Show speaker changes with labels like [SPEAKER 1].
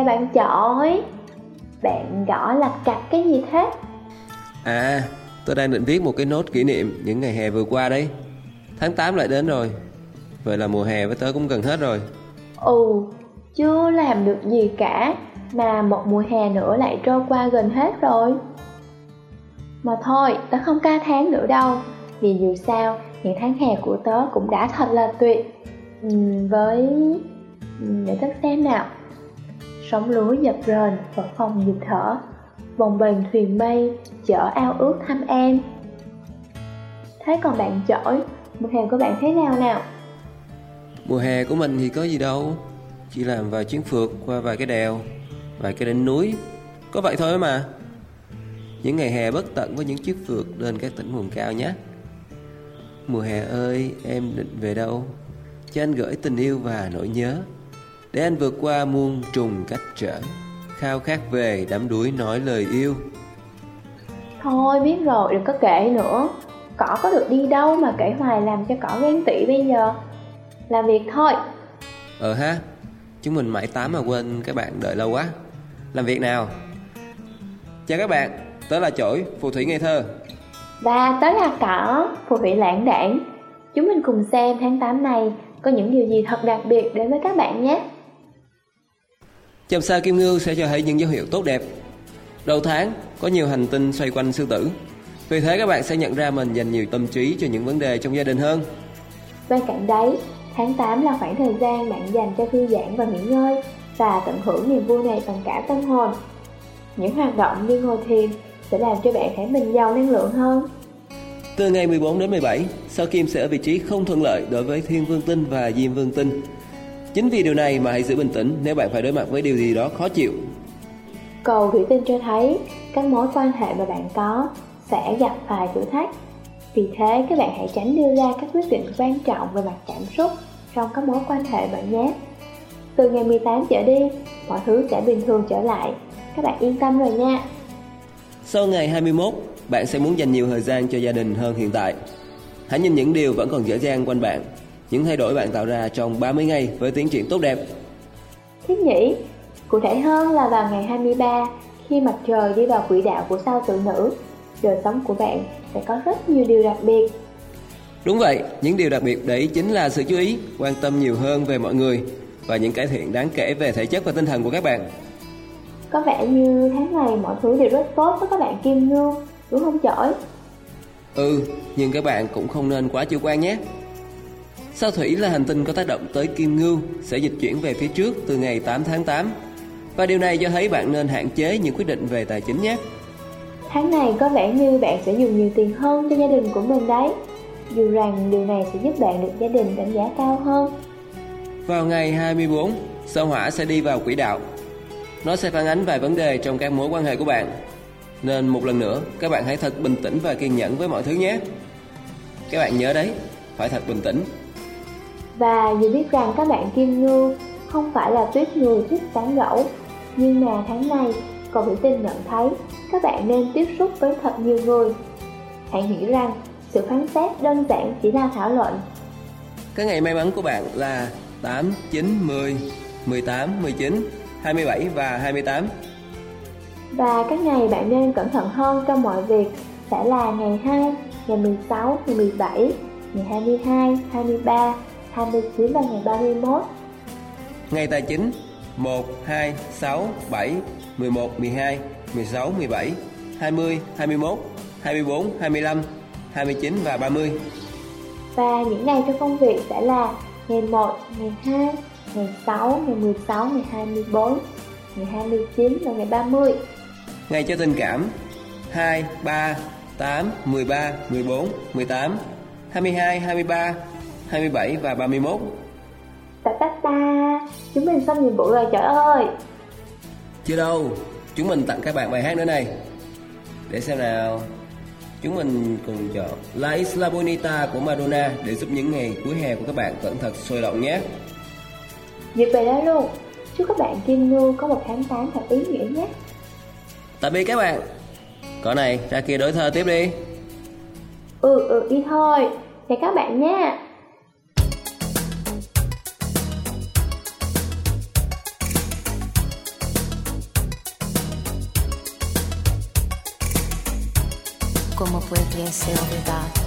[SPEAKER 1] bạn Chọi. Bạn gõ lạch cạch cái gì thế?
[SPEAKER 2] À, tôi đang định viết một cái nốt kỷ niệm những ngày hè vừa qua đấy. Tháng 8 lại đến rồi. Vậy là mùa hè với tớ cũng gần hết rồi.
[SPEAKER 1] Chưa làm được gì cả mà một mùa hè nữa lại trôi qua gần hết rồi. Mà thôi, tớ không ca tháng nữa đâu, vì dù sao những tháng hè của tớ cũng đã thật là tuyệt. Để tớ xem nào. Sóng lúa dập rền, vật phòng nhịp thở, bồng bềnh thuyền mây, chở ao ước thăm em. Thế còn bạn Chổi, mùa hè của bạn thế nào nào?
[SPEAKER 2] Mùa hè của mình thì có gì đâu, chỉ làm vài chuyến phượt qua vài cái đèo, vài cái đỉnh núi, có vậy thôi mà. Những ngày hè bất tận với những chiếc phượt lên các tỉnh vùng cao nhé. Mùa hè ơi, em định về đâu? Cho anh gửi tình yêu và nỗi nhớ, để anh vượt qua muôn trùng cách trở, khao khát về đắm đuối nói lời yêu.
[SPEAKER 1] Thôi biết rồi, đừng có kể nữa. Cỏ có được đi đâu mà kể hoài làm cho cỏ ghen tị bây giờ. Làm việc thôi.
[SPEAKER 2] Ha, chúng mình mãi tám mà quên các bạn đợi lâu quá. Làm việc nào. Chào các bạn, tớ là Chổi, phù thủy ngây thơ.
[SPEAKER 1] Và tớ là Cỏ, phù thủy lãng đãng. Chúng mình cùng xem tháng 8 này có những điều gì thật đặc biệt đến với các bạn nhé.
[SPEAKER 2] Chòm sao Kim Ngưu sẽ cho thấy những dấu hiệu tốt đẹp. Đầu tháng có nhiều hành tinh xoay quanh sư tử, vì thế các bạn sẽ nhận ra mình dành nhiều tâm trí cho những vấn đề trong gia đình hơn.
[SPEAKER 1] Bên cạnh đấy, tháng 8 là khoảng thời gian bạn dành cho thư giãn và nghỉ ngơi, và tận hưởng niềm vui này bằng cả tâm hồn. Những hoạt động như ngồi thiền sẽ làm cho bạn thấy mình giàu năng lượng hơn.
[SPEAKER 2] Từ ngày 14 đến 17, sao Kim sẽ ở vị trí không thuận lợi đối với Thiên Vương Tinh và Diêm Vương Tinh. Chính vì điều này mà hãy giữ bình tĩnh nếu bạn phải đối mặt với điều gì đó khó chịu.
[SPEAKER 1] Cầu thủy tinh cho thấy các mối quan hệ mà bạn có sẽ gặp phải thử thách. Vì thế các bạn hãy tránh đưa ra các quyết định quan trọng về mặt cảm xúc trong các mối quan hệ bạn nhé. Từ ngày 18 trở đi, mọi thứ sẽ bình thường trở lại. Các bạn yên tâm rồi nha.
[SPEAKER 2] Sau ngày 21, bạn sẽ muốn dành nhiều thời gian cho gia đình hơn hiện tại. Hãy nhìn những điều vẫn còn dở dang quanh bạn, những thay đổi bạn tạo ra trong 30 ngày với tiến triển tốt đẹp.
[SPEAKER 1] Thiết nhỉ, cụ thể hơn là vào ngày 23, khi mặt trời đi vào quỹ đạo của sao Tử Nữ, đời sống của bạn sẽ có rất nhiều điều đặc biệt.
[SPEAKER 2] Đúng vậy, những điều đặc biệt đấy chính là sự chú ý, quan tâm nhiều hơn về mọi người và những cải thiện đáng kể về thể chất và tinh thần của các bạn.
[SPEAKER 1] Có vẻ như tháng này mọi thứ đều rất tốt với các bạn Kim Ngưu, đúng không Chổi?
[SPEAKER 2] Nhưng các bạn cũng không nên quá chủ quan nhé. Sao Thủy là hành tinh có tác động tới Kim Ngưu sẽ dịch chuyển về phía trước từ ngày 8 tháng 8. Và điều này cho thấy bạn nên hạn chế những quyết định về tài chính nhé.
[SPEAKER 1] Tháng này có vẻ như bạn sẽ dùng nhiều tiền hơn cho gia đình của mình đấy. Dù rằng điều này sẽ giúp bạn được gia đình đánh giá cao hơn.
[SPEAKER 2] Vào ngày 24, sao Hỏa sẽ đi vào quỹ đạo. Nó sẽ phản ánh vài vấn đề trong các mối quan hệ của bạn. Nên một lần nữa, các bạn hãy thật bình tĩnh và kiên nhẫn với mọi thứ nhé. Các bạn nhớ đấy, phải thật bình tĩnh.
[SPEAKER 1] Và dù biết rằng các bạn Kim Ngưu không phải là tuyết người thích tán gẫu, nhưng mà tháng này, cầu thủy tinh nhận thấy các bạn nên tiếp xúc với thật nhiều người. Hãy nghĩ rằng sự phán xét đơn giản chỉ là thảo luận.
[SPEAKER 2] Các ngày may mắn của bạn là 8, 9, 10, 18, 19, 27 và 28.
[SPEAKER 1] Và các ngày bạn nên cẩn thận hơn trong mọi việc sẽ là ngày 2, ngày 16, ngày 17, ngày 22, 23, 29 và ngày 31.
[SPEAKER 2] Ngày tài chính 1, 2, 6, 7, 11, 12, 16, 17, 20, 21, 24, 25, 29 và 30.
[SPEAKER 1] Và những ngày cho công việc sẽ là ngày 1, ngày 2, ngày 6, ngày 16, ngày 24, ngày 29 và ngày 30.
[SPEAKER 2] Ngày cho tình cảm 2, 3, 8, 13, 14, 18, 22, 23, 27 và 31.
[SPEAKER 1] Chúng mình xong nhiệm vụ rồi trời ơi.
[SPEAKER 2] Chưa đâu, chúng mình tặng các bạn bài hát nữa này. Để xem nào. Chúng mình cùng chọn La Isla Bonita của Madonna để giúp những ngày cuối hè của các bạn vẫn thật sôi động nhé.
[SPEAKER 1] Dịp về đó luôn. Chúc các bạn Kim Ngưu có một tháng 8 thật ý nghĩa nhé.
[SPEAKER 2] Tạm biệt các bạn. Cỏ này, ra kia đối thơ tiếp đi.
[SPEAKER 1] Đi thôi. Chào các bạn nha.
[SPEAKER 3] como pudiese olvidar.